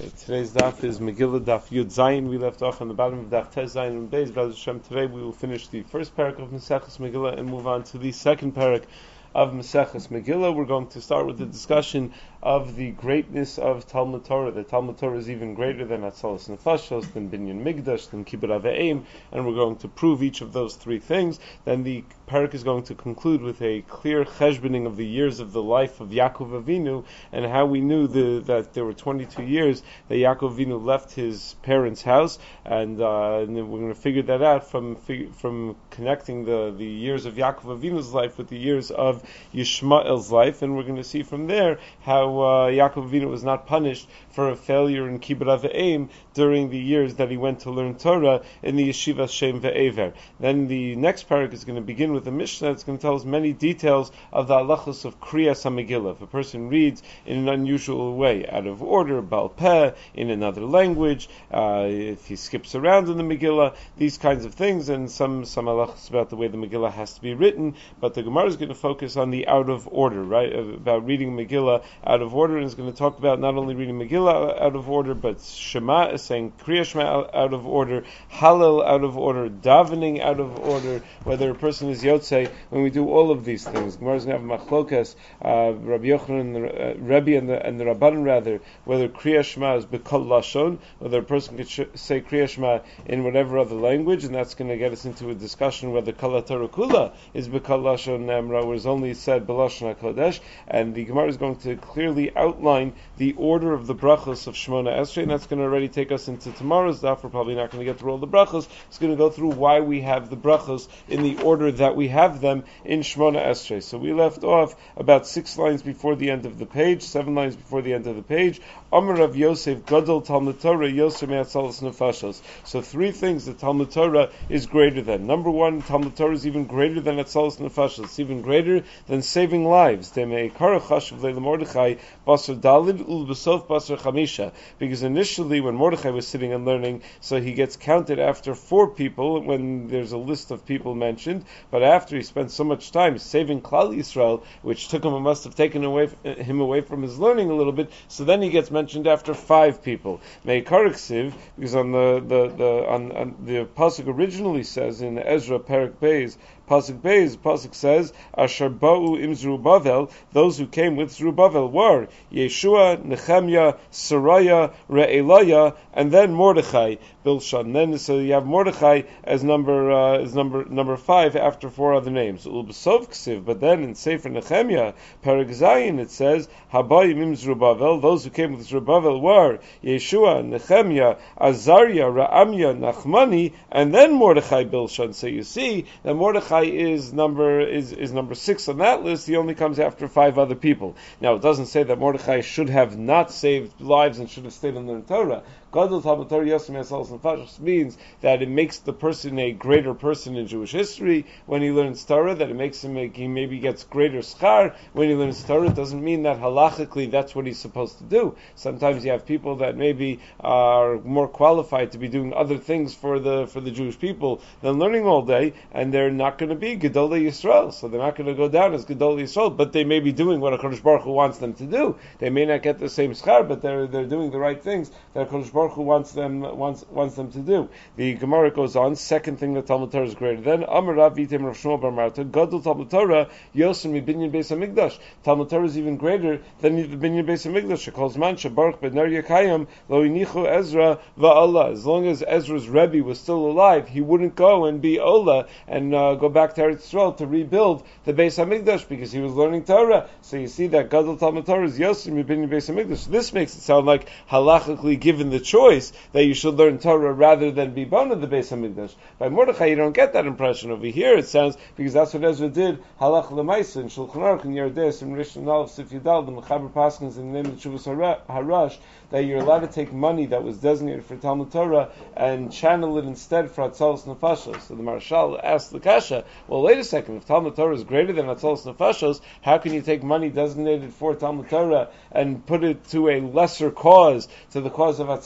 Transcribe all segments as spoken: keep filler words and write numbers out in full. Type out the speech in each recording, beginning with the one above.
Today's daf is Megillah daf Yud Zayin. We left off on the bottom of daf Tez Zayin and Beis. B'ez Hashem, today we will finish the first parak of Maseches Megillah and move on to the second parak of Maseches Megillah. We're going to start with the discussion of the greatness of Talmud Torah. The Talmud Torah is even greater than Atzalas Nefashos, than Binyan Migdash, than Kibbutz Aveim, and we're going to prove each of those three things. Then the parak is going to conclude with a clear cheshboning of the years of the life of Yaakov Avinu and how we knew the, that there were twenty-two years that Yaakov Avinu left his parents' house, and, uh, and then we're going to figure that out from from connecting the, the years of Yaakov Avinu's life with the years of Yishmael's life, and we're going to see from there how uh, Yaakov Avinu was not punished for a failure in Kibbutz Aveim during the years that he went to learn Torah in the Yeshiva Shem Ve'ever. Then the next parak is going to begin with a Mishnah that's going to tell us many details of the halachos of Kriyas HaMegillah. If a person reads in an unusual way, out of order, Baal Peh, in another language, uh, if he skips around in the Megillah, these kinds of things, and some, some halachos about the way the Megillah has to be written, but the Gemara is going to focus on the out of order, right, about reading Megillah out of order, and is going to talk about not only reading Megillah out of order, but Shema is saying Kriya Shema out of order, Hallel out of order, davening out of order, whether a person is Yotzei, when we do all of these things. Gemara is going to have machlokas, uh, Rabbi Yochanan and the uh, Rebbe and the, and the Rabbanan rather, whether Kriya Shema is B'kol Lashon, whether a person could sh- say Kriya Shema in whatever other language, and that's going to get us into a discussion whether Kol HaTorah Kula is B'kol Lashon Nemra, or is only said B'Lashon HaKodesh, and the Gemara is going to clearly outline the order of the brachos of Shemona Esrei, and that's going to already take us into tomorrow's daf. We're probably not going to get through all the brachos. It's going to go through why we have the brachos in the order that we have them in Shemona Esrei. So we left off about six lines before the end of the page, seven lines before the end of the page. Amar Rav Yosef Gadol Talmud Torah Yosef Me'atzalas Nefashos. So three things that Talmud Torah is greater than. Number one, Talmud Torah is even greater than Atzalas Nefashos. It's even greater than saving lives. Because initially when Mordechai was sitting and learning, so he gets counted after four people when there's a list of people mentioned, but after he spent so much time saving Klal Yisrael, which took him, it must have taken away him away from his learning a little bit, so then he gets mentioned after five people. Me'ikar Ksiv, because on the the, the on, on the pasuk originally says in Ezra Perak Beis, Pasuk Beis, Pasuk says, Asher ba'u im Zerubbabel, those who came with Zerubbabel were Yeshua, Nehemiah, Saraya, Re'elaya, and then Mordechai, Bilshan. Then so you have Mordechai as number uh, as number number five after four other names. Ulbesov Ksiv, but then in Sefer Nehemiah, Perek Zayin, it says, Habayim im Zerubbabel, those who came with Zerubbabel were Yeshua, Nehemiah, Azariah, Ra'amya, Nachmani, and then Mordechai, Bilshan. So you see that Mordechai is number is, is number six on that list. He only comes after five other people. Now it doesn't say that Mordechai should have not saved lives and should have stayed in the Torah. Gadol Talmud Torah Yosef Me'atzalas Nefashos means that it makes the person a greater person in Jewish history when he learns Torah, that it makes him make, he maybe gets greater schar when he learns Torah. It doesn't mean that halachically that's what he's supposed to do. Sometimes you have people that maybe are more qualified to be doing other things for the for the Jewish people than learning all day, and they're not going to be Gedolei Yisrael, so they're not going to go down as Gedolei Yisrael, but they may be doing what HaKadosh Baruch Hu wants them to do. They may not get the same schar, but they're they're doing the right things that HaKadosh Baruch Hu wants them wants wants them to do. The Gemara goes on. Second thing that Talmud Torah is greater than. Amar Rav Yitem Rav Shmuel Bar Marta Gadol Talmud Torah Yosem Binyan Beis Hamikdash. Talmud Torah is even greater than the Binyan Beis Hamikdash. It calls man Shabaruch Ben Ner Yekayim Lo Inichu Ezra VaAllah. As long as Ezra's Rebbe was still alive, he wouldn't go and be Ola and uh, go back to Eretz Yisrael to rebuild the Beis Hamikdash because he was learning Torah. So you see that Gadol Talmud Torah is Yosem Binyan Beis Hamikdash. So this makes it sound like halachically given the choice that you should learn Torah rather than be born of the Beis Hamikdash. By Mordechai, you don't get that impression. Over here, it sounds, because that's what Ezra did, halach l'maisa, in Shulchan Aruch, in Yerdei, in Rishon Aleph, Sif Yudal, the Mechaber Paskins, in the name of Shuvas Harash, that you're allowed to take money that was designated for Talmud Torah and channel it instead for Atzalas Nefashos. So the Marshal asked the Kasha, well, wait a second, if Talmud Torah is greater than Atzalas Nefashos, how can you take money designated for Talmud Torah and put it to a lesser cause, to the cause of Atzalas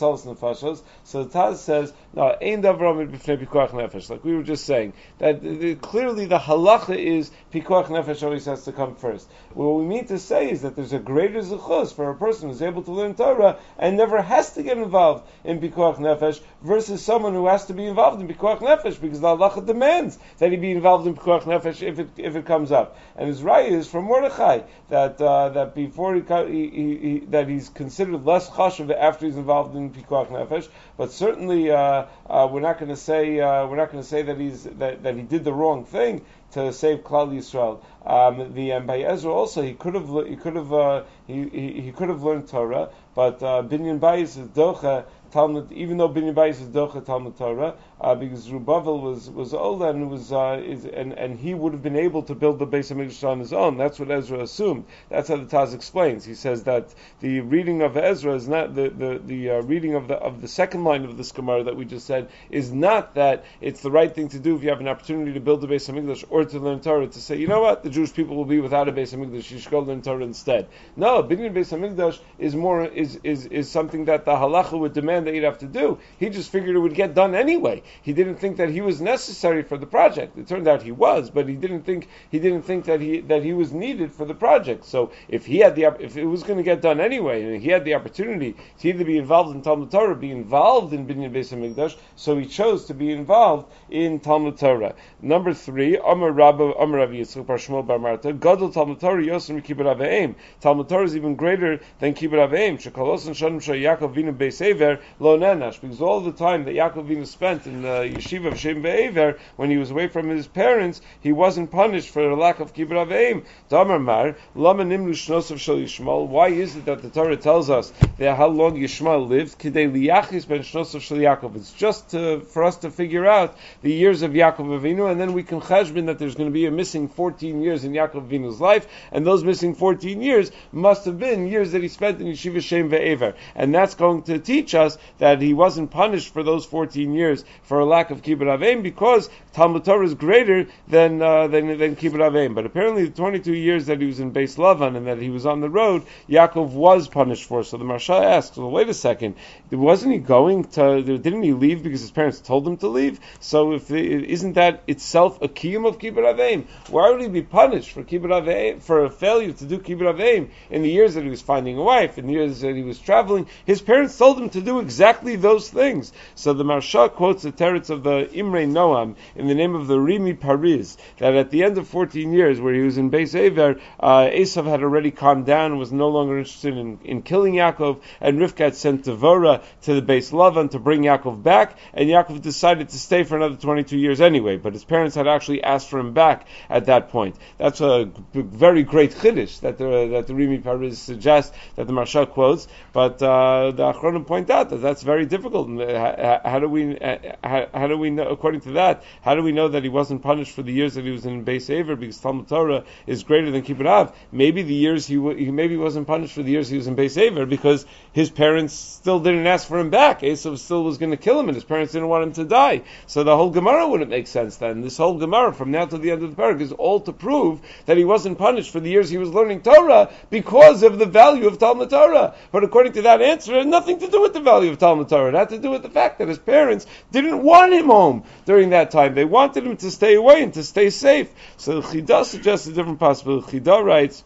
Salas Nefashos. So the Taz says, no, Ein Davar Amid B'fnei Pikuach Nefesh. Like we were just saying, that the, clearly the halacha is Pikuach Nefesh always has to come first. What we mean to say is that there's a greater zechus for a person who's able to learn Torah and never has to get involved in Pikuach Nefesh versus someone who has to be involved in Pikuach Nefesh because the halacha demands that he be involved in Pikuach Nefesh if it if it comes up. And his raya is from Mordechai that uh, that before he, he, he that he's considered less chashuv after he's involved in Pikuach Nefesh, but certainly uh, uh, we're not going to say uh, we're not going to say that he's that, that he did the wrong thing to save Klal Yisrael. Um, the and by Ezra also he could have he could have uh, he, he he could have learned Torah, but uh, Binyan Bayis is docha Talmud, even though Binyan Bayis is docha Talmud Torah, uh, because Zerubbabel was was old and was uh, is and, and he would have been able to build the Beis Hamikdash on his own. That's what Ezra assumed. That's how the Taz explains. He says that the reading of Ezra is not the the, the uh, reading of the of the second line of this Gemara that we just said is not that it's the right thing to do if you have an opportunity to build the Beis Hamikdash or to learn Torah to say, you know what, the Jewish people will be without a Beis Hamikdash. You should go learn Torah instead. No, Binyan Beis Hamikdash is more is, is is something that the halacha would demand that you'd have to do. He just figured it would get done anyway. He didn't think that he was necessary for the project. It turned out he was, but he didn't think he didn't think that he that he was needed for the project. So if he had the if it was going to get done anyway, and he had the opportunity to either be involved in Talmud Torah, be involved in Binyan Beis Hamikdash, so he chose to be involved in Talmud Torah. Number three, Amar Rabba Amar Rav Yitzchak Bar Shmuel Bar Marta, Gadol Talmud Torah Yosem Kibbut Aveim. Talmud Torah is even greater than Kibbut Aveim. Shekalosan Shanim Shal Yaakov Vinu Beis Ever Lo Nenash, because all the time that Yaakov Vinu spent in the yeshiva of Shem Be'ever, when he was away from his parents, he wasn't punished for the lack of Kibbut Aveim. Damar Mar Lama Nimnu Shnosav Shal Yishmael. Why is it that the Torah tells us that how long Yishmael lived? Kidei Liyachis Ben Shnosav Shal Yaakov. It's just to, for us to figure out the years of Yaakov Avinu, and then we can cheshbon that there's going to be a missing fourteen years in Yaakov Avinu's life, and those missing fourteen years must have been years that he spent in yeshiva Shem Be'ever, and that's going to teach us that he wasn't punished for those fourteen years for a lack of Kibbut Aveim, because Talmud Torah is greater than uh, than than Kibbut Aveim. But apparently, the twenty-two years that he was in Beis Lavan and that he was on the road, Yaakov was punished for. So the Marsha asks, "Well, wait a second, wasn't he going to? Didn't he leave because his parents told him to leave? So if isn't that itself a kiyum of Kibbut Aveim? Why would he be punished for Kibbut Aveim, for a failure to do Kibbut Aveim in the years that he was finding a wife, in the years that he was traveling? His parents told him to do exactly those things." So the Marsha quotes the teretz of the Imrei Noam in the name of the Rimi Paris, that at the end of fourteen years, where he was in Beis Ever, uh, Esav had already calmed down and was no longer interested in, in killing Yaakov, and Rivka had sent Devorah to the Beis Lavan to bring Yaakov back, and Yaakov decided to stay for another twenty-two years anyway, but his parents had actually asked for him back at that point. That's a g- very great chiddush that the, that the Rimi Paris suggests, that the Marsha quotes, but uh, the Achronim point out that that's very difficult. How, how do we, how, how do we know, according to that, how do we know that he wasn't punished for the years that he was in Beis Ever, because Talmud Torah is greater than Kibbut Av? Maybe the years he, w- he maybe wasn't punished for the years he was in Beis Ever because his parents still didn't ask for him back. Esav still was going to kill him, and his parents didn't want him to die. So the whole Gemara wouldn't make sense then. This whole Gemara, from now to the end of the parak, is all to prove that he wasn't punished for the years he was learning Torah because of the value of Talmud Torah. But according to that answer, it had nothing to do with the value of Talmud Torah. It had to do with the fact that his parents didn't want him home during that time. They wanted him to stay away and to stay safe. So the Chidah suggests a different possibility. Chidah writes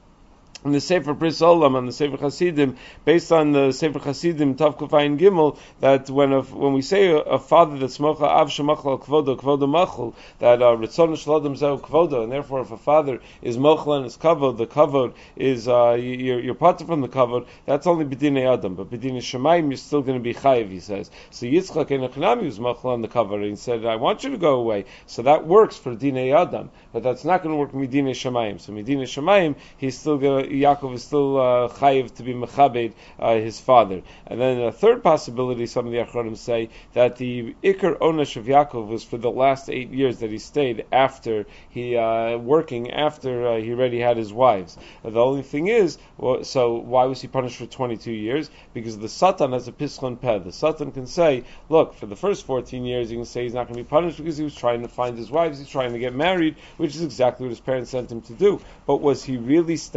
in the Sefer Bris Olam, on the Sefer Chasidim, based on the Sefer Chasidim Tav Kufayin Gimel, that when a, when we say a, a father that's mocha av shemachal kvodo kvodo machal, that uh, ritzon shalodam zeu kvodo, and therefore if a father is mochel and is kavod, the kavod is uh, you're, you're part from the kavod. That's only b'dinei adam, but b'dinei shemayim you're still going to be chayiv. He says. So Yitzchak and Echnami was mochel on the kavod, and he said, "I want you to go away." So that works for dinei adam, but that's not going to work midinei shemayim. So midinei shemayim, he's still going to Yaakov is still uh, chayiv to be mechabed uh, his father. And then a third possibility, some of the Achronim say, that the Iker Onesh of Yaakov was for the last eight years that he stayed after he, uh, working after uh, he already had his wives. Uh, the only thing is, well, so why was he punished for twenty-two years? Because the Satan has a pischon peh. The Satan can say, look, for the first fourteen years, you can say he's not going to be punished because he was trying to find his wives, he's trying to get married, which is exactly what his parents sent him to do. But was he really staying there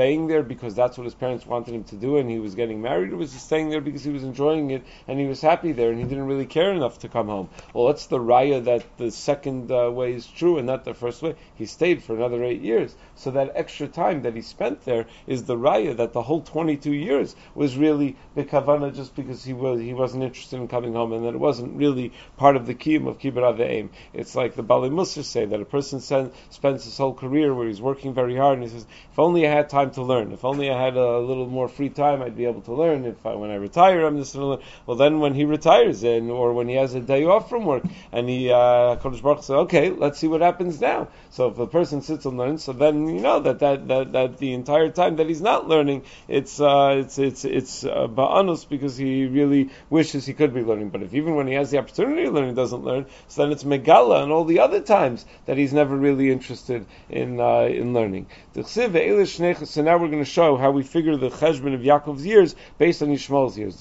because that's what his parents wanted him to do and he was getting married, or was he staying there because he was enjoying it and he was happy there and he didn't really care enough to come home? Well, what's the raya that the second uh, way is true and not the first way? He stayed for another eight years. So that extra time that he spent there is the raya that the whole twenty-two years was really bekavana, just because he was he wasn't interested in coming home, and that it wasn't really part of the kiyum of kibbut aveim. It's like the Bali Musar say that a person send, spends his whole career where he's working very hard, and he says, if only I had time to learn, if only I had a little more free time, I'd be able to learn. If I, when I retire, I'm just going to learn. Well, then when he retires, and or when he has a day off from work, and he uh, Kodesh Baruch says, okay, let's see what happens now. So if a person sits and learns, so then you know that that, that, that the entire time that he's not learning, it's uh, it's it's it's uh, ba'anus, because he really wishes he could be learning. But if even when he has the opportunity to learn, he doesn't learn, so then it's megala and all the other times that he's never really interested in uh, in learning. So now we're going to show how we figure the cheshbon of Yaakov's years based on Yishmael's years.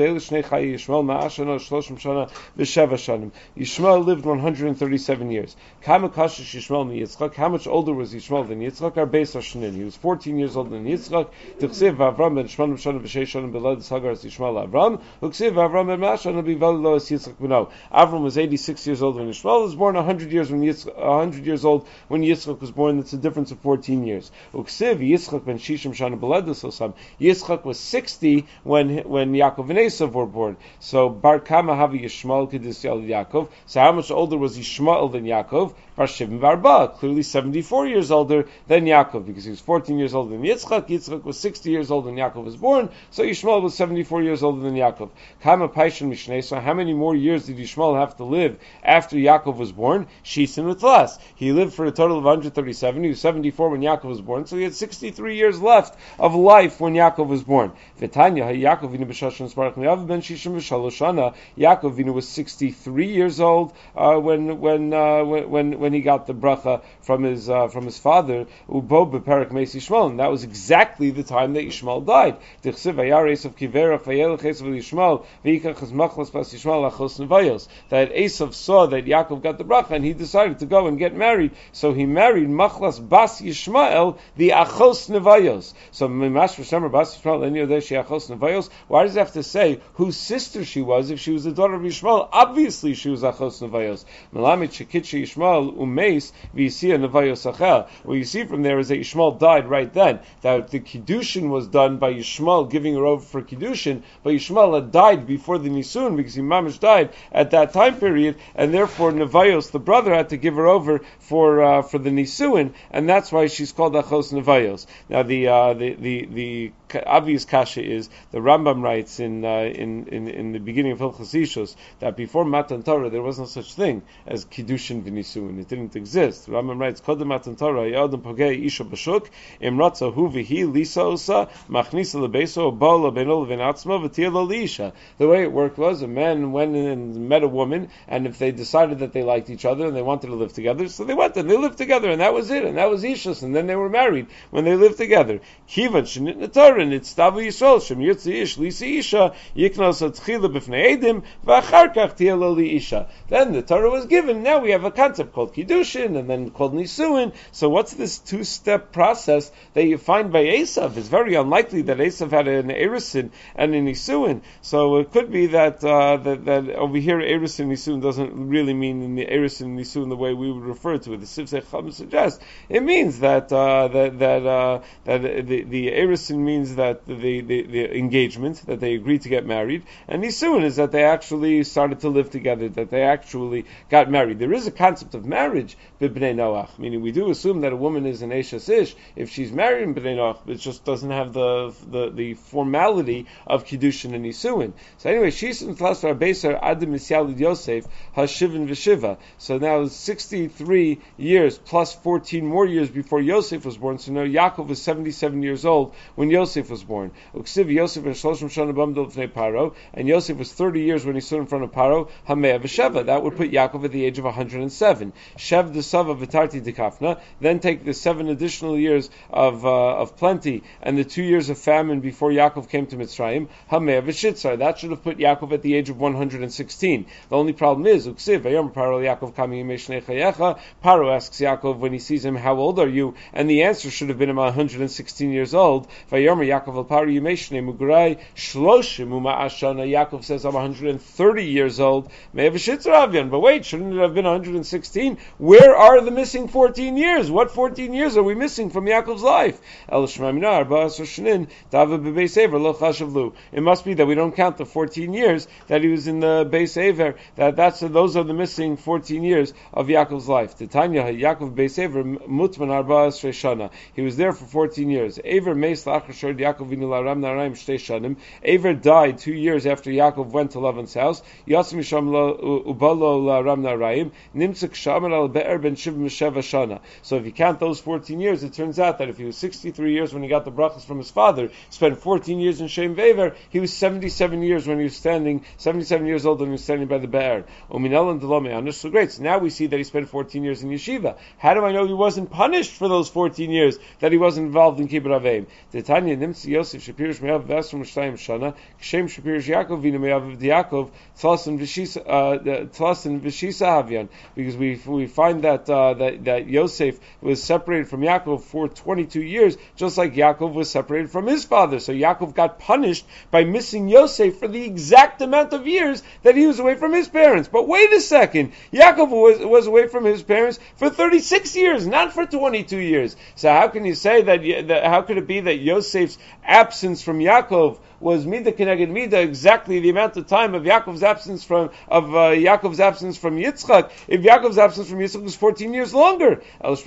Yishmael lived one hundred thirty-seven years. How much older was Yishmael than Yitzchak? Arbeis Hashanin. He was fourteen years older than Yitzchak. T'chsiv Avram ben Shmanim Shana v'Sheish Shana b'Lad Sagar as Yishmael Avram. Uksiv Avram ben Mashana b'Vali Lo as Yitzchak b'No. Avram was eighty-six years old when Yishmael was born. one hundred years when Yitzchak, one hundred years old when Yitzchak was born. That's a difference of fourteen years. Uksiv Yitzchak ben Shishim Shana b'Lad Sosam. Yitzchak was sixty when when Yaakov and Esav were born. So Bar Kama Havi Yishmael Kedis Yal Yaakov. So how much older was Yishmael than Yaakov? Bar Shivim Barba, clearly seventy-four years older than Yaakov, because he was fourteen years older than Yitzchak. Yitzchak was sixty years old when Yaakov was born, so Yishmael was seventy-four years older than Yaakov. Kama Paishan Mishnei, so how many more years did Yishmael have to live after Yaakov was born? Shisin Utlas. He lived for a total of one hundred thirty-seven. He was seventy-four when Yaakov was born, so he had sixty-three years left of life when Yaakov was born. V'tanya, Yaakov Vinu B'Shashan Sparach Me'av Ben Shishim V'Shalosh Shana. Yaakov Vinu was sixty-three years old uh, when when uh, when when he got the bracha from his uh, from his father, Ubo beperak meis Yishmael, and that was exactly the time that Yishmael died. That Esav saw that Yaakov got the bracha, and he decided to go and get married. So he married Machlas Bas Yishmael, the Achos Nevayos. So Mimash V'Shemer Bas Yishmael, and Yodeshi Achos Nevayos. Why does it have to say whose sister she was if she was the daughter of Yishmael? Obviously, she was Achos Nevayos. Melamid Shekitche Yishmael Umeis V'Yisia Nevayos Achel. What you see from there is that Yishmael died right then. That the Kiddushin was done by Yishmael giving her over for Kiddushin, but Yishmael had died before the Nisun because he mamish died at that time period, and therefore Nevayos, the brother, had to give her over for uh, for the Nisuin, and that's why she's called Achos Nevayos. Now the uh, the the the obvious kasha is the Rambam writes in uh, in, in in the beginning of Hilchos Ishus that before Matan Torah there was no such thing as Kiddushin v'Nisuin. It didn't exist. The Rambam writes Kodem Matan Torah Yadam Pogei Isha Bashuk Imratza Hu V'Hi Lisa Osa Machnisa Lebeso Bala Benol V'Natzma V'Tia Lisha. The way it worked was a man went and met a woman, and if they decided that they liked each other and they wanted to live together, so they went and they lived together, and that was it, and that was Ishus, and then they were married when they lived together. Kivan Shenit Natorah. And it's Tavu Yisrael Shem Yitzi Ish Lisi Isha Yiknos Atchila B'Fnei Edim V'Achar Kach Tia Lo Li Isha. Then the Torah was given. Now we have a concept called Kiddushin and then called Nisuin. So what's this two-step process that you find by Esav? It's very unlikely that Esav had an Erisin and an Nisuin. So it could be that uh, that, that over here Erisin Nisuin doesn't really mean in the Erisin Nisuin the way we would refer to it. The Sivsei Chum suggests it means that uh, that that uh, that the the Erisin means that the, the, the engagement, that they agreed to get married, and Nisuin is that they actually started to live together, that they actually got married. There is a concept of marriage b'bnei Noach, meaning we do assume that a woman is an Eishes Ish if she's married in b'nei Noach, but it just doesn't have the the, the formality of Kiddushin and Nisuin. So anyway, Shisin Tlasar Beisar Adam Misyalid Yosef Hashivin V'Shiva. So now sixty-three years plus fourteen more years before Yosef was born. So now Yaakov was seventy-seven years old when Yosef Yosef was born. Uksiv Yosef and Shloshim Shana Bamdol Fnei Paro, and Yosef was thirty years when he stood in front of Paro. Hamea v'Sheva. That would put Yaakov at the age of one hundred seven. Shev the Sava v'Tarti Dekafna. Then take the seven additional years of uh, of plenty and the two years of famine before Yaakov came to Mitzrayim. Hamea v'Shitzar. That should have put Yaakov at the age of one hundred sixteen. The only problem is Uksiv Vayom Paro Yaakov Kami Yimei Chayecha. Paro asks Yaakov when he sees him, "How old are you?" And the answer should have been about one hundred sixteen years old. Vayomer Yaakov al Paro Yimei Shnei Mugurai Shloshim Uma Ashana. Yaakov says, "I'm one hundred thirty years old." May have a Shitzer Avyan. But wait, shouldn't it have been one hundred sixteen? Where are the missing fourteen years? What fourteen years are we missing from Yaakov's life? El Shemamina Arba Asar Shnin Dava Bebeis Ever Lo Chashavlu. It must be that we don't count the fourteen years that he was in the Beis Ever. That that's those are the missing fourteen years of Yaakov's life. Titania Yaakov Beis Ever Mutman Arba Asar Shana. He was there for fourteen years. Ever Meis Lachar Shor Yaakov Vinu Laram Naraim Shtei Shanim. Ever died two years after Yaakov went to Lavan's house. Yasim Misham Ubalo Laram Naraim Nimtzak Shaman Al Be'er Ben Shiv Misheva Shana. So if you count those fourteen years, it turns out that if he was sixty-three years when he got the brachas from his father, spent fourteen years in Shem Vever, he was seventy-seven years when he was standing, seventy-seven years old when he was standing by the Be'er. Uminel and Delome. So great. So now we see that he spent fourteen years in yeshiva. How do I know he wasn't punished for those fourteen years that he wasn't involved in Kibbutz Aveim? Titania Nimtzi Yosef Shapirish Me'av Vesrum Shtayim Shana Kshem Shapirish Yaakov Vina Me'av Yaakov Tlasin Vishisa Tlasin Vishisa Havyan, because we we find that uh, that that Yosef was separated from Yaakov for twenty-two years, just like Yaakov was separated from his father. So Yaakov got punished by missing Yosef for the exact amount of years that he was away from his parents. But wait a second, Yaakov was was away from his parents for thirty-six years, not for twenty-two years. So how can you say that? that how could it be that Yosef's absence from Yaakov was Mida Keneged Mida, exactly the amount of time of Yaakov's absence from of uh, Yaakov's absence from Yitzchak? If Yaakov's absence from Yitzchak was fourteen years longer, it must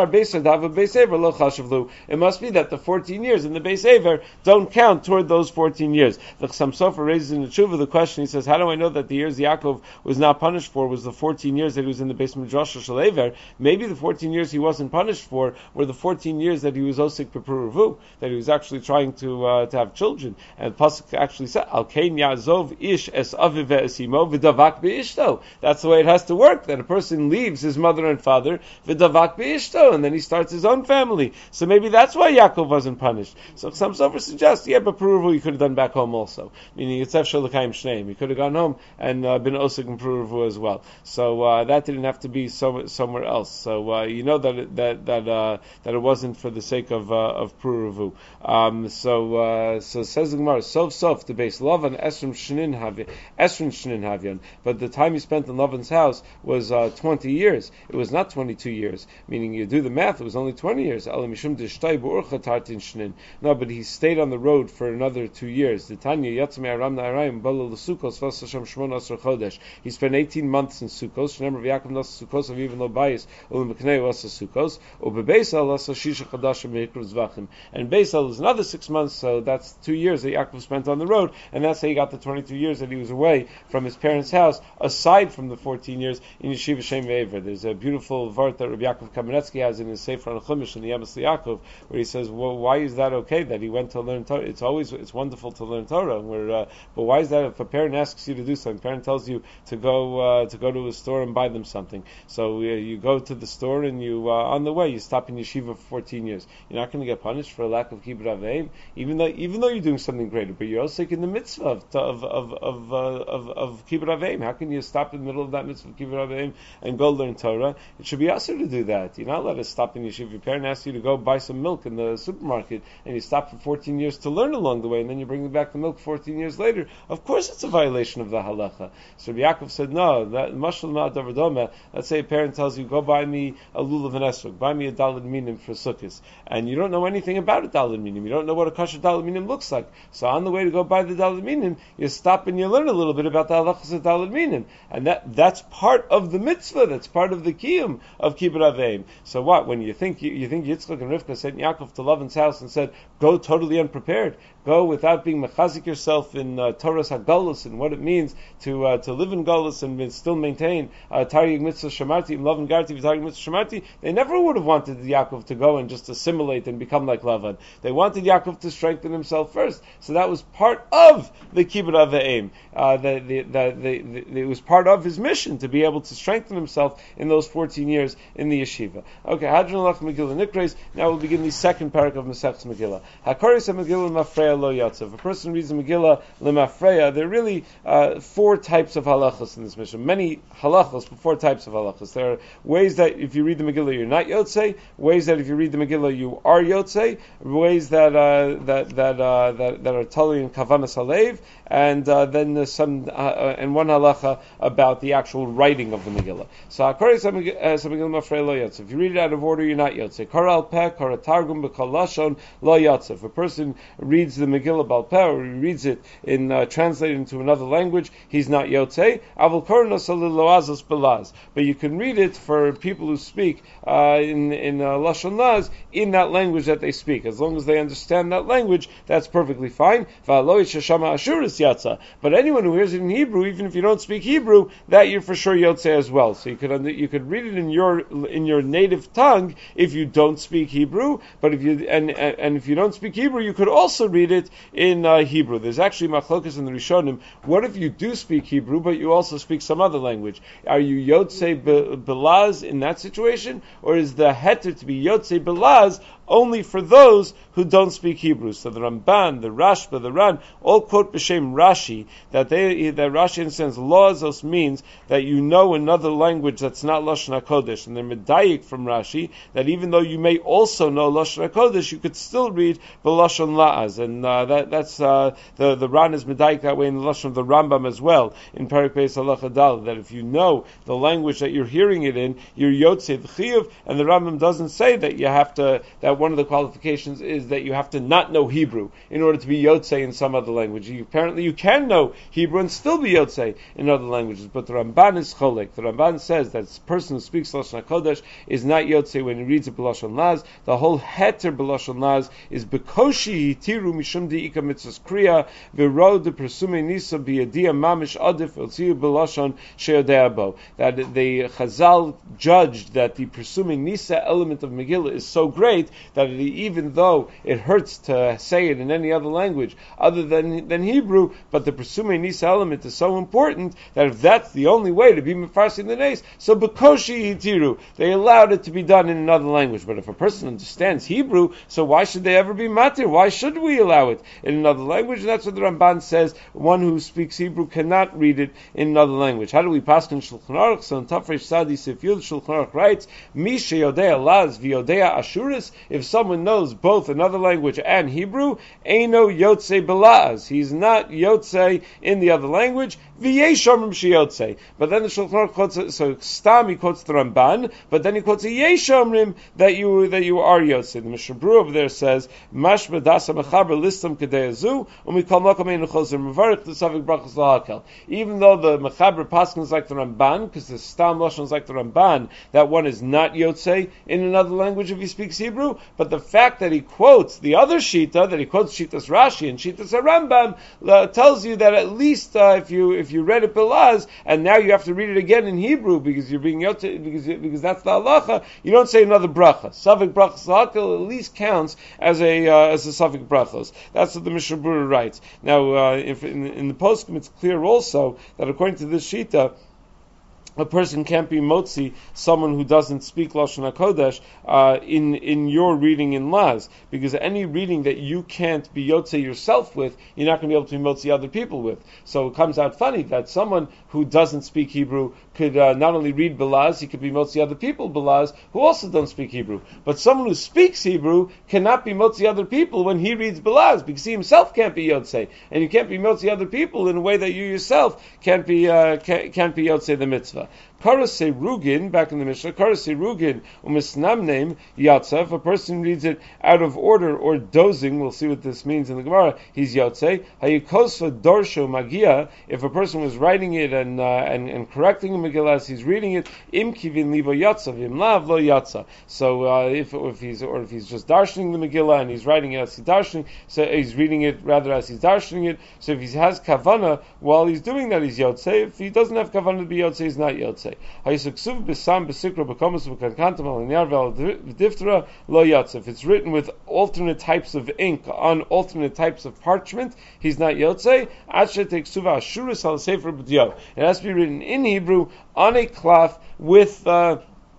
be that the fourteen years in the Beis Ever don't count toward those fourteen years. The Chassam Sofer raises in the Tshuva the question. He says, "How do I know that the years Yaakov was not punished for was the fourteen years that he was in the Beis Midrash Shel Ever? Maybe the fourteen years he wasn't punished for were the fourteen years that he was osik b'pruruvu, that he was actually trying to uh, to have children." And Pasuk actually said, "Al kein Yazov ish es aviv ve'esimo v'davak be'ishto." That's the way it has to work. That a person leaves his mother and father v'davak be'ishto, and then he starts his own family. So maybe that's why Yaakov wasn't punished. So some Sofer suggests, yeah, but Puruvu he could have done back home also. Meaning it's Efshel L'Chaim Shneim. He could have gone home and uh, been osik in Puruvu as well. So uh, that didn't have to be so, somewhere else. So uh, you know that it, that that uh, that it wasn't for the sake of uh, of Puruvu. Um, so uh, so says the Gemara. Sof sof the base Lavan Esrim Shnin Havyan Esrim Shnin Havyan. But the time he spent in Lavan's house was uh, twenty years. It was not twenty-two years. Meaning you do the math, it was only twenty years. No, but he stayed on the road for another two years. The Tanya Yatzme Aram Na'arayim Bala L'Sukkos Vasasham Shmon Asar Chodesh. He spent eighteen months in Sukkos. Remember Yaakov Nas Sukkos of even lo Bayis Ulim B'Knei Vasa Sukkos Ubebeisal Asa Shisha Chadashim Meikru Zvachim. And Beisal is another six months. So that's two years that Yaakov spent on the road, and that's how he got the twenty-two years that he was away from his parents' house, aside from the fourteen years in Yeshiva Shem Ve'ever. There's a beautiful vart that Rabbi Yaakov Kamenetsky has in his Sefer on Chumash in the Yemes Yaakov, where he says, well, why is that okay that he went to learn Torah? It's always, it's wonderful to learn Torah, and we're, uh, but why is that if a parent asks you to do something, a parent tells you to go, uh, to go to a store and buy them something. So uh, you go to the store and you, uh, on the way, you stop in Yeshiva for fourteen years. You're not going to get punished for a lack of Kibbutz Aveim, even though, even though you're doing something greater, but you're also in the mitzvah of of of of, uh, of, of Kibbutz Aveim. How can you stop in the middle of that mitzvah of Kibbutz Aveim and go learn Torah? It should be asur to do that. You're not allowed to stop in yeshiva. Your parent asks you to go buy some milk in the supermarket, and you stop for fourteen years to learn along the way, and then you bring back the milk fourteen years later. Of course, it's a violation of the halacha. So Rabbi Yaakov said, no. That mashal ma'ad davardoma. Let's say a parent tells you, go buy me a lulav and esrog, buy me a daled minim for sukkahs, and you don't know anything about a daled minim. You don't know what a kosher daled minim looks like. So on the way to go buy the daled minim, you stop and you learn a little bit about the halachas of daled minim, and that that's part of the mitzvah. That's part of the kiyum of kibbutz aveim. So what? When you think you, you think Yitzchak and Rivka sent Yaakov to Lavan's house and said, "Go totally unprepared," go without being mechazik yourself in uh, Torah's HaGolus and what it means to uh, to live in Golus and still maintain uh, Taryag Mitzvah Shamarti, Lavan Garti, Taryag Mitzvah Shamarti, they never would have wanted Yaakov to go and just assimilate and become like Lavan. They wanted Yaakov to strengthen himself first. So that was part of the Kibbud Av V'Eim. Uh, the, the, the, the, the, it was part of his mission to be able to strengthen himself in those fourteen years in the yeshiva. Okay, Hadron Alach Megillah Nikres. Now we'll begin the second parak of Masechus Megillah. Hakoris Megillah Mafreya Lo Yatzav. If a person reads the Megillah Lemafreya, there are really uh, four types of halachas in this mission. Many halachas, but four types of halachas. There are ways that if you read the Megillah you're not Yotzei, ways that if you read the Megillah you are Yotzei, ways that uh, that that, uh, that that are totally in Kavanas Halev, and uh, then there's some uh, and one halacha about the actual writing of the Megillah. So Hakoris Megillah Mafreya Lo Yatzav. If you read it out of order, you're not Yotzei. Kara al Peh, Kara Targum, B'Kol Lashon Lo Yatzav. If a person reads the Megillah Bal Peh, or he reads it in uh, translated into another language, he's not Yotzei. Avol Kornos Loazos Belaz. But you can read it for people who speak uh, in in uh, Lashon Laz in that language that they speak. As long as they understand that language, that's perfectly fine. V'aloi sheshama ashuris yatsa. But anyone who hears it in Hebrew, even if you don't speak Hebrew, that you're for sure Yotzei as well. So you could under, you could read it in your in your native tongue if you don't speak Hebrew. But if you and and if you don't speak Hebrew, you could also read it in uh, Hebrew. There's actually machlokas in the Rishonim. What if you do speak Hebrew, but you also speak some other language? Are you Yotzei Belaz in that situation, or is the heter to be Yotzei Belaz only for those who don't speak Hebrew? So the Ramban, the Rashba, the Ran, all quote b'shem Rashi, that they that Rashi understands Loazos means that you know another language that's not Lashon HaKodesh, and they're medayik from Rashi, that even though you may also know Lashon HaKodesh, you could still read B'Lashon La'az, and uh, that, that's uh, the, the Ran is medayik that way in the Lashon of the Rambam as well, in Perek Beis Halacha Dal, that if you know the language that you're hearing it in, you're Yotzei D'Chiyuv, and the Rambam doesn't say that you have to, that one of the qualifications is that you have to not know Hebrew in order to be Yotzei in some other language. You, apparently you can know Hebrew and still be Yotzei in other languages, but the Ramban is Cholek. The Ramban says that the person who speaks Lashon HaKodesh is not Yotzei when he reads it B'Lashon Laz. The whole heter B'Lashon Laz is Bekoshi Hitiru Mishum Di'ika Mitzvahs Kriya V'ro De Persume Nisa B'Yadia Mamish Adif Elziu B'Lashon She'odea Bo. That the Chazal judged that the Persume Nisa element of Megillah is so great that it, even though it hurts to say it in any other language other than than Hebrew, but the Persume Nisa element is so important that if that's the only way to be Mefarsim the Nes, so Bekoshi Hitiru, they allowed it to be done in another language. But if a person understands Hebrew, so why should they ever be matir? Why should we allow it in another language? And that's what the Ramban says. One who speaks Hebrew cannot read it in another language. How do we pass in Shulchan Aruch? So in Tafresh Sadi Sif Yud, Shulchan Aruch writes, Mi sheyodea laz v'yodea ashuris. If someone knows both another language and Hebrew, Eino Yotzei Belaz. He's not Yotzei in the other language. V'yeshomrim sheyotzei. But then the Shulchan Aruch quotes, so Stam he quotes the Ramban, but then he quotes a Yeshomrim that you that you are Yotzei. The Mishnah Berurah over there says, Mash Dasa Mechaber Listam Kedeyazu, and we call Mokamein Choser Mevarich the Savik Brachos Lahakel. Even though the Mechaber Paskin is like the Ramban, because the Stam Lashon is like the Ramban, that one is not Yotzei in another language if he speaks Hebrew, but the fact that he quotes the other Shita, that he quotes Shitas Rashi and Shitas Rambam, uh, tells you that at least uh, if you if you read it Belaz, and now you have to read it again in Hebrew because you're being Yotzei, because because that's the halacha, you don't say another bracha. Savik Brachos Lahakel at least counts as a uh, as a Savik Brachos. That's what the Mishnah Berurah writes. Now, uh, if in, in the poskim, it's clear also that according to this Shita, a person can't be motzi someone who doesn't speak Lashon HaKodesh uh, in in your reading in Laz, because any reading that you can't be Yotzei yourself with, you're not going to be able to be motzi other people with. So it comes out funny that someone who doesn't speak Hebrew could uh, not only read Belaz, he could be motzi other people Belaz who also don't speak Hebrew. But someone who speaks Hebrew cannot be motzi other people when he reads Belaz, because he himself can't be Yotzei, and you can't be motzi other people in a way that you yourself can't be uh, can't, can't be Yotzei the mitzvah. Megillah. Karasei Rugin, back in the Mishnah, Karasei Rugin umisnamneim yatsa. If a person reads it out of order or dozing, we'll see what this means in the Gemara. He's yotze. Hayikosva dorsho magia. If a person was writing it and uh, and, and correcting the Megillah as he's reading it, im kivin libo yatsa, vim lav lo yatsa. So uh, if if he's or if he's just darshaning the Megillah and he's writing it as he's darshaning, so he's reading it rather as he's darshaning it. So if he has kavana while he's doing that, he's yotze. If he doesn't have kavana to be yotze, he's not yotze. If it's written with alternate types of ink on alternate types of parchment, he's not yotze. It has to be written in Hebrew on a cloth with uh,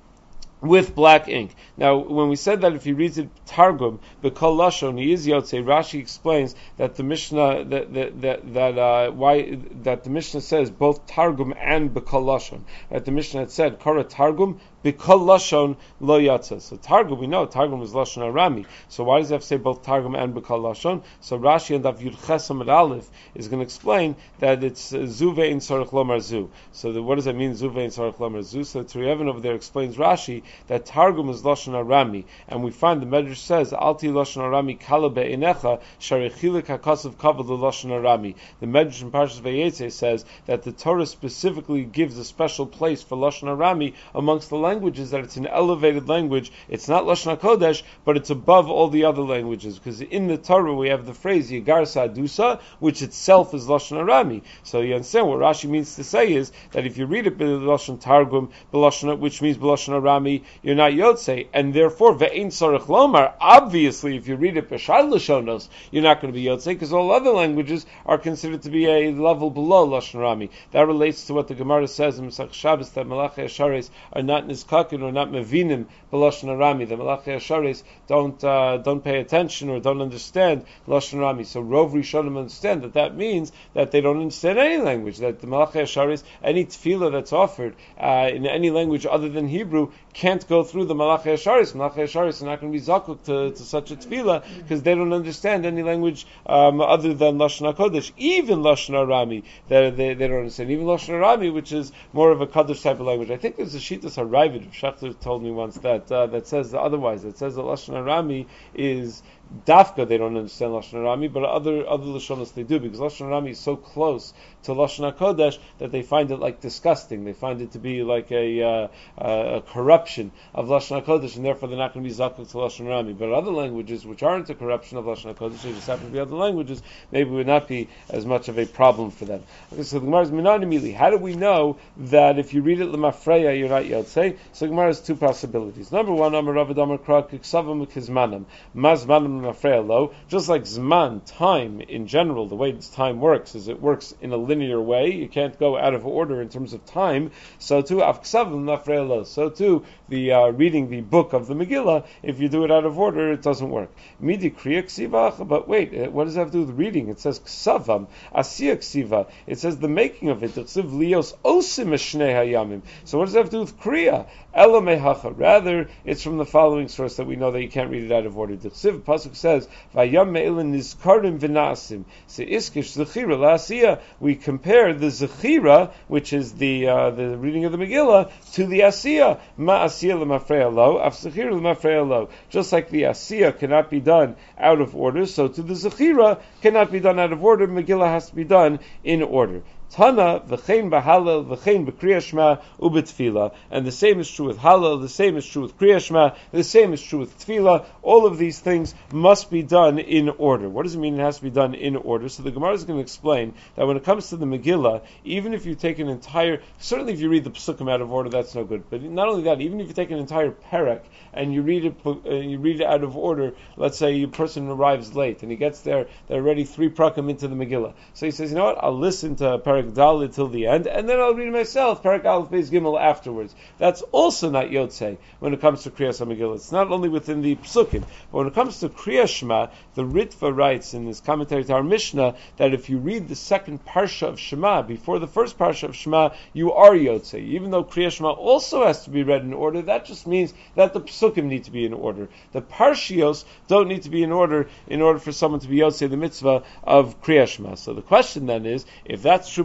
with black ink. Now, when we said that if he reads it Targum, B'kol Lashon, he is Yotzei, Rashi explains that the Mishnah, that that that, that uh, why that the Mishnah says both Targum and B'kol Lashon. Right? The Mishnah had said, Kara Targum, B'kol Lashon lo Yatza. So Targum, we know Targum is Lashon Arami. So why does it have to say both Targum and B'kol Lashon? So Rashi and Daf Yud Ches Amud Aleph is going to explain that it's Zuve in Sorech Lomar Zu. So the, what does that mean, Zuve in Sorech Lomar Zu? So Tzuri Even over there explains Rashi that Targum is Lashon Arami, and we find the Medrash says Alti Lashon Arami Kala Be'enecha Sharichilik Hakasav Kavod Lashon Arami. The Medrash in Parshas Vayetze says that the Torah specifically gives a special place for Lashon Arami amongst the languages, that it's an elevated language. It's not Lashon HaKodesh, but it's above all the other languages, because in the Torah we have the phrase Yigar Sadusa, which itself is Lashon Arami. So you understand what Rashi means to say is that if you read it B'Lashon Targum, which means B'Lashon Arami, you're not Yotzei, and therefore ve'ein sarich lomar. Obviously, if you read it b'shar lashonos, you're not going to be Yotzei, because all other languages are considered to be a level below Lashon Arami. That relates to what the Gemara says in Masech Shabbos, that Malachi Ashares are not nizkakin or not mevinim b'Lashon Arami. The Malachi Ashares don't uh, don't pay attention or don't understand Lashon Arami. So Rov Rishonim understand that that means that they don't understand any language. That the Malachi Ashares, any tefillah that's offered uh, in any language other than Hebrew, can't go through the Malachi Asharis. Malachi Asharis are not going to be zakuk to, to such a tefillah because they don't understand any language um, other than Lashon HaKodesh. Even Lashon Arami, they, they, they don't understand. Even Lashon Arami, which is more of a Kaddish type of language. I think there's a Shitas HaRavid, Shachter told me once, that uh, that says otherwise. That says that Lashon Arami is Dafka, they don't understand Lashon Arami, but other other Lashonos they do, because Lashon Arami is so close to Lashon HaKodesh that they find it like disgusting. They find it to be like a, uh, a corruption of Lashon HaKodesh, and therefore they're not going to be zakuk to Lashon Arami. But other languages which aren't a corruption of Lashon HaKodesh, they just happen to be other languages, maybe would not be as much of a problem for them. Okay, so the Gemara is Minan Mili. How do we know that if you read it L'mafreya, you're not Yotzei? So the Gemara has two possibilities. Number one, Amar Ravad Amar Krak, Ksavam Kizmanam, Mazmanam Low. Just like Zman, time in general, the way time works is it works in a linear way. You can't go out of order in terms of time. So too, Avksavim Low. So too, the uh, reading the book of the Megillah, if you do it out of order, it doesn't work. Midi Kriya Ksivach, but wait, what does that have to do with reading? It says Ksavam, Asiya Ksiva. It says the making of it. Ksiv Lios Osim Eshnei Hayamim. So what does that have to do with Kriya? Ela Mehacha. Rather, it's from the following source that we know that you can't read it out of order. The Ksiv Pasuk says, Vayam Me'ilin Nizkarim V'Nasim. Se Iskish Zechira La'asiya. We compare the Zechira, which is the uh, the reading of the Megillah, to the Asiya. Ma Asiya L'Mafreya Lo, Af Zechira L'Mafreya Lo. Just like the Asiya cannot be done out of order, so to the Zechira cannot be done out of order. Megillah has to be done in order. Tana v'chein b'halal v'chein b'kriyas shema ub'tefillah, and the same is true with halal, the same is true with kriyas shema, the same is true with tefillah. All of these things must be done in order. What does it mean it has to be done in order? So the Gemara is going to explain that when it comes to the Megillah, even if you take an entire, certainly if you read the Pesukim out of order, that's no good. But not only that, even if you take an entire perek and you read it, uh, you read it out of order. Let's say a person arrives late and he gets there, they're already three prakim into the Megillah. So he says, you know what? I'll listen to perek Dalit till the end, and then I'll read myself perek Aleph Beis Gimel afterwards. That's also not Yotzei when it comes to Kriyas HaMegillah. It's not only within the Pesukim, but when it comes to Kriyas Shema, the Ritva writes in his commentary to our Mishnah that if you read the second parsha of Shema before the first parsha of Shema, you are Yotzei. Even though Kriyas Shema also has to be read in order, that just means that the Pesukim need to be in order. The Parshios don't need to be in order in order for someone to be Yotzei the mitzvah of Kriyas Shema. So the question then is, if that's true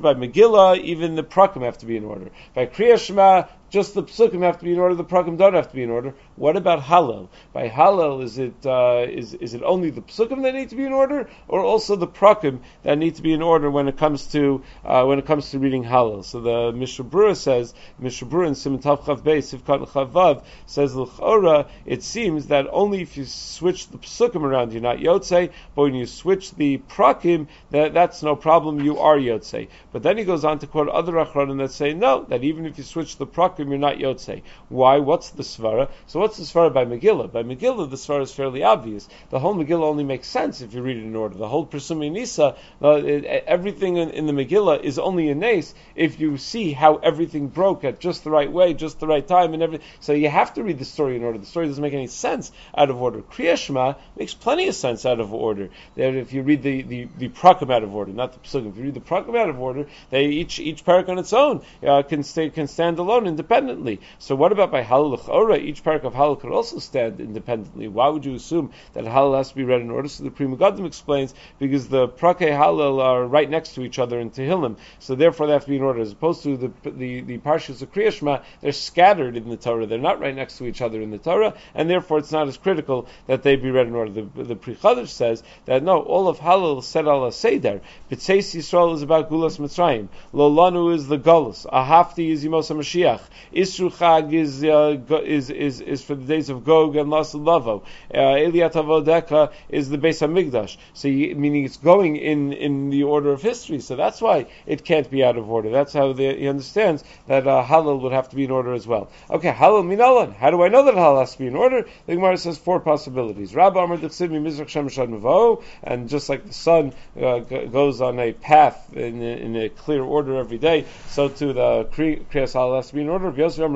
by Megillah, even the prakim have to be in order. By Kriya Shema, just the psukim have to be in order, the prakim don't have to be in order. What about Hallel? By Hallel, is it uh, is is it only the psukim that need to be in order, or also the prakim that need to be in order when it comes to uh, when it comes to reading Hallel? So the Mishnah Berurah says, Mishnah Berurah in Siman Tav Chav Beis Sivkat Chavav says l'chora, it seems that only if you switch the psukim around, you're not yotzei, but when you switch the prakim, that that's no problem, you are yotzei. But then he goes on to quote other achronim that say no, that even if you switch the prakim, you're not yotzei. Why? What's the svara? So what's the svara by Megillah? By Megillah, the svara is fairly obvious. The whole Megillah only makes sense if you read it in order. The whole Persumei Nisa, uh, it, everything in, in the Megillah is only a nace if you see how everything broke at just the right way, just the right time, and everything. So you have to read the story in order. The story doesn't make any sense out of order. Kriya Shema makes plenty of sense out of order. That if you read the, the, the prakim out of order, not the psukim. If you read the prakim out of order, they each each parak on its own uh, can stay can stand alone independently. So what about by Hallel l'chora? Each parak of Hallel could also stand independently. Why would you assume that Hallel has to be read in order? So the Pri Megadim explains, because the prakei Hallel are right next to each other in Tehillim, so therefore they have to be in order, as opposed to the the, the parshas of Kriya Shema, they're scattered in the Torah. They're not right next to each other in the Torah, and therefore it's not as critical that they be read in order. The, the Pri Chadash says that no, all of Hallel said ala seder. B'tzeis Yisrael is about Gulas Mitzrayim. Lo Lanu is the Gulas. Ahafti is Yimos HaMashiach. Isru Chag is, uh, is is is for the days of Gog and Las Lavo. Eliat Avodeka is the Beis Hamikdash. So, you, meaning it's going in, in the order of history. So that's why it can't be out of order. That's how they, he understands that uh, Hallel would have to be in order as well. Okay, Hallel Minalan. How do I know that Hallel has to be in order? The Gemara says four possibilities. Rabba Amar D'chsiv Mimizrach Shem Shad Mevo, and just like the sun uh, g- goes on a path in, in a clear order every day, so too the Kriyas Hallel has to be in order.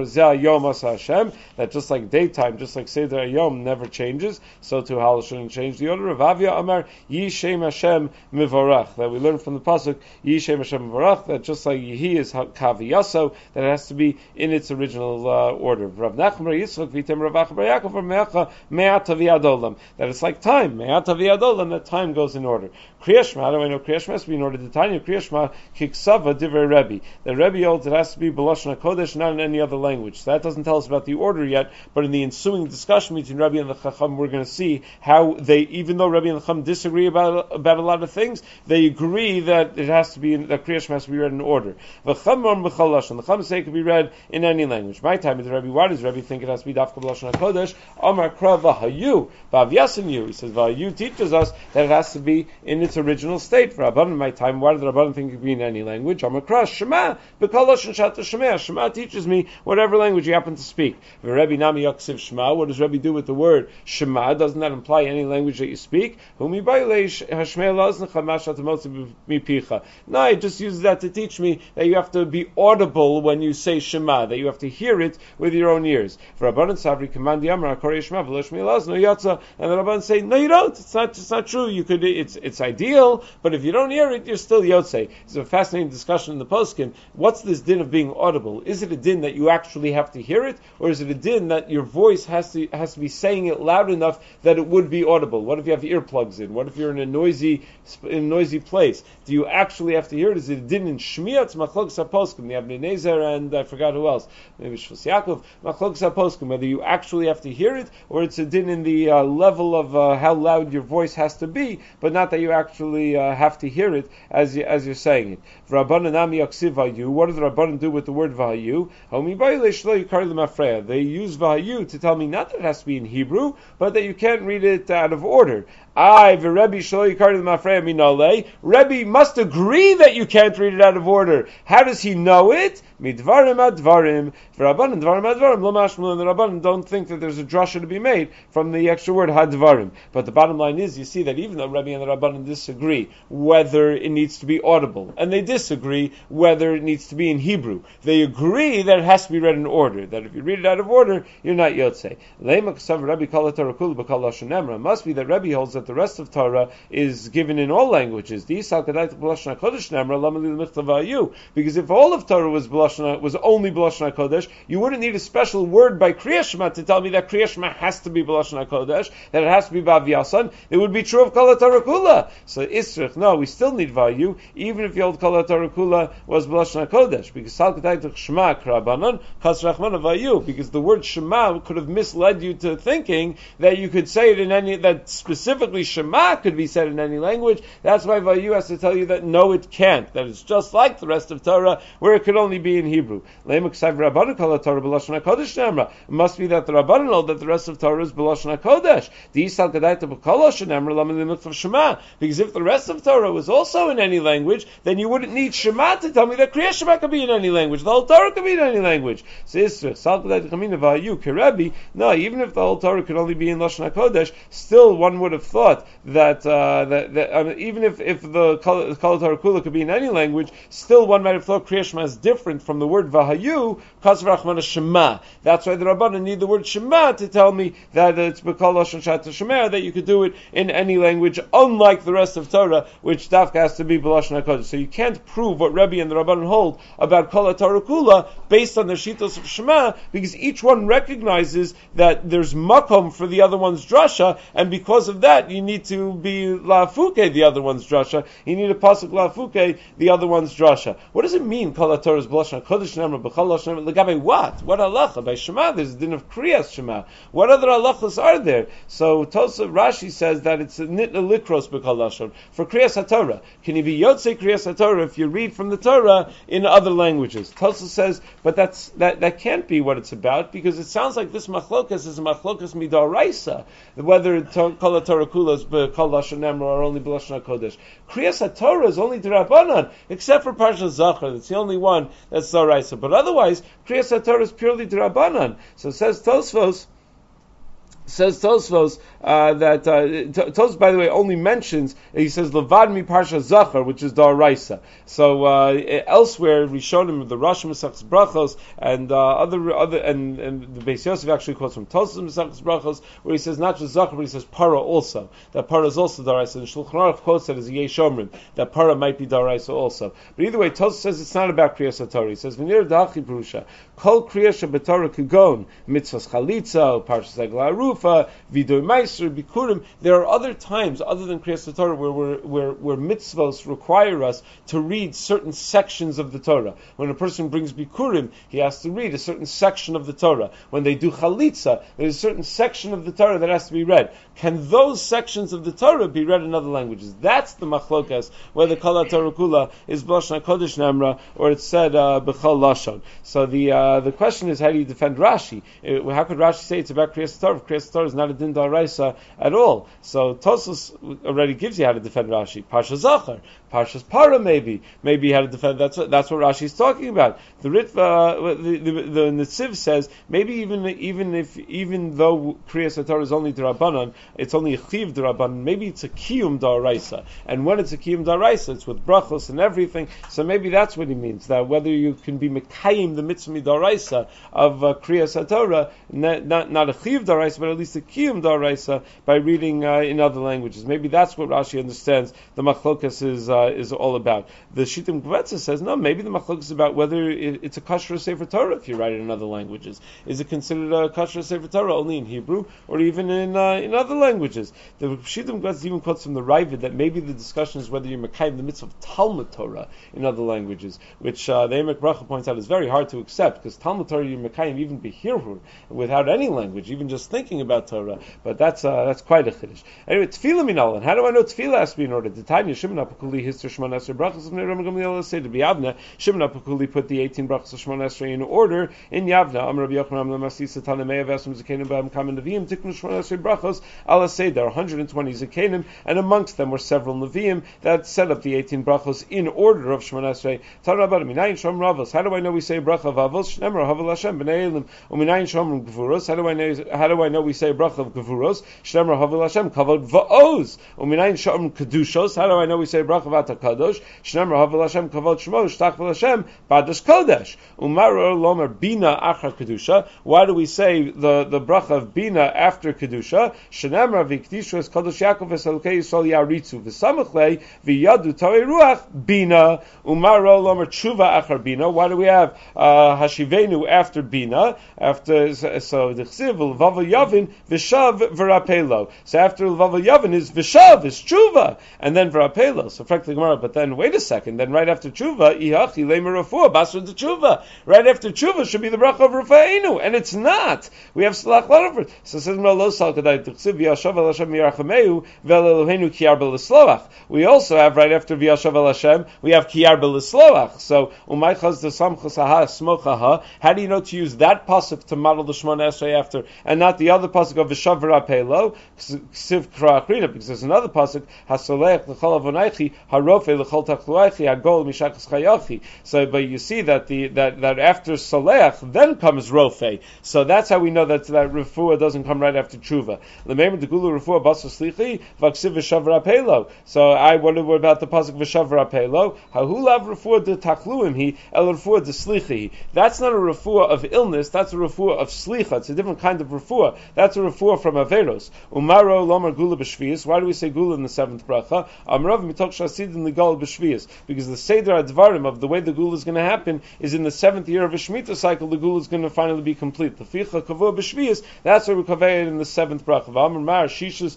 That just like daytime, just like Seder Yom never changes, so too Hallel shouldn't change the order. Rav Avia Amar Yishem Hashem Mivorach, that we learn from the pasuk Yishem Hashem Mivorach, that just like Yehi is Kaviyaso, that it has to be in its original uh, order. Rav Nachman Yitzchak Vitem Rav Achabar Yaakov Me'acha Me'at Aviyadolam, that it's like time, Me'at Aviyadolam, that time goes in order. Kriya Shema, how do I know Kriya Shema has to be in order? The Tanya Kriya Shema Kiksava Divrei Rebbe. The Rebbe holds it has to be B'lashon HaKodesh, not in any other language. So that doesn't tell us about the order yet, but in the ensuing discussion between Rebbe and the Chacham, we're going to see how they, even though Rebbe and the Chacham disagree about about a lot of things, they agree that it has to be in, that Kriya Shema has to be read in order. The Chacham say it could be read in any language. My time with the Rebbe, why does Rebbe think it has to be Dafka B'lashon HaKodesh? Amar Kra V'hayu V'avyasim. He says V'hayu teaches us that it has to be in its original state. For Rabbanan, in my time, why did the Rabbanan think it could be in any language? Amar Kra Shema B'kol Lashon Shata Shema. Shema teaches me whatever language you happen to speak. Rebbe Nami Yaksiv Shema. What does Rebbe do with the word Shema? Doesn't that imply any language that you speak? No, it just uses that to teach me that you have to be audible when you say Shema, that you have to hear it with your own ears. For Rabbanan Savri Command Yamar Korei Shema V'lo Shmei Laz No Yatza, and the Rabbanan say, no, you don't. It's not. It's not true. You could. It's it's ideal, but if you don't hear it, you're still Yotzei. It's a fascinating discussion in the poskim. What's this din of being audible? Is it a din that you actually have to hear it, or is it a din that your voice has to has to be saying it loud enough that it would be audible? What if you have earplugs in? What if you're in a noisy in a noisy place? Do you actually have to hear it? Is it a din in Shmiya? It's machlokes haposkim. You have Nenezer and I forgot who else. Maybe Shvus Yaakov. Machlokes haposkim. Whether you actually have to hear it, or it's a din in the uh, level of uh, how loud your voice has to be, but not that you actually uh, have to hear it as you, as you're saying it. Rabbanan Ami Yaksiv Vayu. What do the Rabbanan do with the word Vayu? They use Vayu to tell me not that it has to be in Hebrew, but that you can't read it out of order. I, the Rebbe Shlo Yikar Mafreya Minale. Rebbe must agree that you can't read it out of order. How does he know it? Midvarim advarim. V'Rabbanan dvarim advarim lo mashmul. And the Rabbanan don't think that there's a drasha to be made from the extra word hadvarim. But the bottom line is, you see that even though Rebbe and the Rabbanan disagree whether it needs to be audible, and they disagree whether it needs to be in Hebrew, they agree that it it has to be read in order. That if you read it out of order, you're not Yotzei. It must be that Rebbe holds that the rest of Torah is given in all languages. Because if all of Torah was was only B'lashon HaKodesh, you wouldn't need a special word by Kriya Shema to tell me that Kriya Shema has to be B'lashon HaKodesh, that it has to be B'Aviyasan. It would be true of Kol HaTorah Kula. So Isrich, no, we still need Vayu, even if the old Kol HaTorah Kula was B'lashon HaKodesh, because Sal Kedai Shema Krabanan Kas Rachman Vayu, because the word Shema could have misled you to thinking that you could say it in any, that specifically Shema could be said in any language. That's why Vayu has to tell you that no, it can't. That it's just like the rest of Torah, where it could only be in Hebrew. It must be that the Rabbanan know that the rest of Torah is B'lashon HaKodesh. Because if the rest of Torah was also in any language, then you wouldn't need Shema to tell me that Kriya Shema could be in any language. The whole Torah could be in any language. So no, even if the whole Torah could only be in Lashon HaKodesh, still one would have thought that, uh, that, that um, even if, if the Kol Torah Kula could be in any language, still one might have thought Kriya Shema is different from the word Vahayu, Kas Rachmana Shema. That's why the Rabbanan need the word Shema to tell me that it's B'Kol Lashon Shat Shemer, that you could do it in any language, unlike the rest of Torah, which Dafka has to be B'Lashon HaKodesh. So you can't prove what Rebbe and the Rabbanan hold about Kol Torah Kula based on the Shitos of Shema, because each one recognizes that there's makom for the other one's drasha, and because of that, you need to be la'afuke the other one's drasha. You need a pasuk la'afuke the other one's drasha. What does it mean? Kol Torah is B'Lashon HaKodesh Nemra B'Chol Lashon Nemra L'Gabe what? What halacha by Shema? There's a din of Kriyas Shema. What other halachas are there? So Tosaf Rashi says that it's a nitna likros B'Chol Lashon for Kriyas HaTorah. Can you be Yotzei Kriyas HaTorah if you read from the Torah in other languages? Tosaf says, but that's that that can't be what it's about, because it sounds like this machlokas is a machlokas midaraisa, whether Kol Torah Kula is B'Chol Lashon Nemra or only B'Lashon HaKodesh. Kriyas HaTorah is only D'Rabbanan, except for Parsha Zachar. That's the only one that's D'Oraisa. But otherwise, Kriyas HaTorah is purely D'Rabbanan. So says Tosfos, Says Tosfos uh, that uh, Tosfos, by the way, only mentions, he says Levad mi Parsha Zachar, which is Daraisa. So uh, elsewhere, Rishonim, the Rosh Mesachs Brachos, and uh, other other and, and the Beis Yosef actually quotes from Tosfos Mesachs Brachos, where he says not just Zachar, but he says Para also. That Para is also Daraisa. And Shulchan Aruch quotes that as Yesh Omrim, that Para might be Daraisa also. But either way, Tosfos says it's not about Kriyas HaTorah. He says V'nir Da'achi Perusha Kol Kriyas Shebetorah Kugon Mitzvahs Chalitza Parshas Eglah Rufa, Vidoy Meiser, Bikurim. There are other times other than Kriyas HaTorah where, where, where, where mitzvahs require us to read certain sections of the Torah. When a person brings Bikurim, he has to read a certain section of the Torah. When they do Chalitza, there's a certain section of the Torah that has to be read. Can those sections of the Torah be read in other languages? That's the machlokas, whether Kol Torah Kula is B'Lashon HaKodesh Nemra or it's said uh, B'Chol Lashon. So the uh, the question is, how do you defend Rashi? Uh, how could Rashi say it's about Kriyas HaTorah? Kriyas HaTorah is not a din d'oraisa at all. So Tosfos already gives you how to defend Rashi. Parsha Zachar, Parshas Para, maybe, maybe how to defend. That's what that's what Rashi is talking about. The Ritva, the the, the Netziv says maybe even even if even though Kriyas HaTorah is only d'Rabbanan, it's only a chiv d'Rabbanan. Maybe it's a kiyum d'oraisa, and when it's a kiyum d'oraisa, it's with brachos and everything. So maybe that's what he means, that whether you can be mekayim the mitzvah d'oraisa of uh, Kriyas HaTorah, not, not not a chiv d'oraisa, but at least a kiyum d'oraisa by reading uh, in other languages. Maybe that's what Rashi understands the machlokas is uh, is all about. The Shittim Gvetza says no. Maybe the machlokas is about whether it, it's a kasher sefer Torah if you write it in other languages. Is it considered a kasher sefer Torah only in Hebrew or even in uh, in other languages? The Shittim Gvetza even quotes from the Ravid that maybe the discussion is whether you're mekayim the mitzvah of Talmud Torah in other languages, which uh, the Emek Bracha points out is very hard to accept, because Talmud Torah you're mekayim even behirhur without any language, even just thinking about Torah. But that's uh, that's quite a chiddush. Anyway, tefillah minal, and how do I know tefillah has to be in order? The Tanya Shimon HaPekuli Hister Shmona Esrei brachos of Ram Gamliel say to Yavna. Shimon HaPekuli put the eighteen brachos of Shmona Esrei in order in Yavna. Amar Rabbi Yochanan Lamasi Satan Me'av Esrim Zakenim Ba'am Kamen Neviim Tiknu Shmona Esrei brachos Ala Seder one hundred twenty Zakenim, and amongst them were several Neviim that set up the eighteen brachos in order of Shmona Esrei. Tarabar Minayin Shom Ravos. How do I know we say bracha of Avos? Shnemar Havel Hashem B'nei Elim Uminayin Shom Gevuros. How do I know? How do I know we say bracha of Gevuros? Shnemar Havel Hashem Kavod Va'oz Uminayin Shom Kedushos. How do I know we say bracha of Birkat HaKadosh, Shnemar Havel Hashem Kavod Shmo, Shtach Hashem, Badas Kodesh. Umar Lomer Bina Achar Kedusha. Why do we say the, the bracha of Bina after Kedusha? Shnemar V'Kedishu Es Kodesh Yaakov Es Elokei Yisrael Yaritzu V'Samachlei V'Yadu Torei Ruach Bina. Umar Lomer Tshuva Achar Bina. Why do we have uh, Hashivenu after Bina? After so the Chsiv L'Vav Yavin V'Shav V'Rapelo. So after L'Vav Yavin is V'Shav is Tshuva, and then V'Rapelo. So frankly, Gemara. But then wait a second. Then right after Tshuva, Ihachi Leimer Rafua Basra de Tshuva. Right after Tshuva should be the bracha of Rafa'inu, and it's not. We have Salach Lanover. So says Lo Sal Kadai Tuchsiv V'Yashav El Hashem Yirachameu Ve'el Eloheinu Kiyar B'Lisloach. We also have right after V'Yashav El Hashem, we have Kiyar B'Lisloach. So Umay Chaz the Samchas Aha Smochaha. How do you know to use that pasuk to model the Shemona Esrei after, and not the other pasuk of V'Shav V'Rapelo? Ksiv Kra'akrina, because there's another pasuk Hasolech L'Chol Avonaychi Harofe L'Chol Tachluaychi Hagol Mishachas Chayachi. So, but you see that the that, that after Solech then comes Rofe. So that's how we know that that Refuah doesn't come right after Tshuva. L'meimer Degulu Refuah Basa Slichi V'Ksiv V'Shav V'Rapelo. So I wonder what about the pasuk V'Shav V'Rapelo? Hahulav Refuah De Tachluim He El Refuah De Slichi. That's not a Refuah of illness. That's a Refuah of Slicha. It's a different kind of Refuah. That's a Refuah from Averos. Umaro Lomar Gula B'Shvius. Why do we say Gula in the seventh bracha? Amrav Mitok Shasidin Ligal B'Shvius. Because the Seder Advarim of the way the Gula is going to happen is in the seventh year of a Shemitah cycle. The Gula is going to finally be complete. The Ficha Kavua B'Shvius. That's where we kaveh it in the seventh bracha. Amar Mar Shishas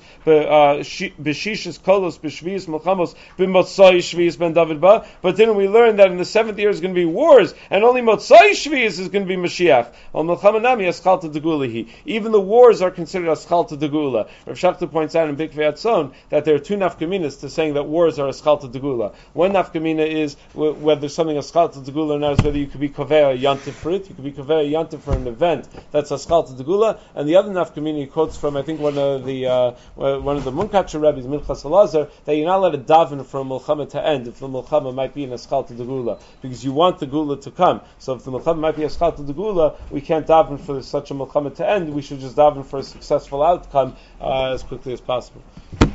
B'Shishas Kolos B'Shvius Melchamos B'Motzai Shvius Ben David Ba. But then we learn that in the seventh year is going to be wars, and only Motzai Shvius is going to be Mashiach. Al Melchamanami Aschalta Degulahi. Even the wars are considered Aschalta Degula. Rav Shachta points out in Bikvei Atzon that there are two nafkaminas to saying that wars are Aschalta Degula. One nafkamina is w- whether something is Aschalta Degula or not, is whether you could be Kovei a Yantif for it, you could be Kovei a Yantif for an event that's Aschalta Degula, and the other nafkamina he quotes from, I think, one of the uh, one of the Munkacher Rebbe's, Minchas Elazar, that you're not allowed to daven for a Mulchama to end if the Mulchama might be an Aschalta Degula, because you want the Gula to come. So if the Mulchama might be Aschalta Degula, we can't daven for such a Mulchama to end, we should just daven for a successful outcome uh, as quickly as possible.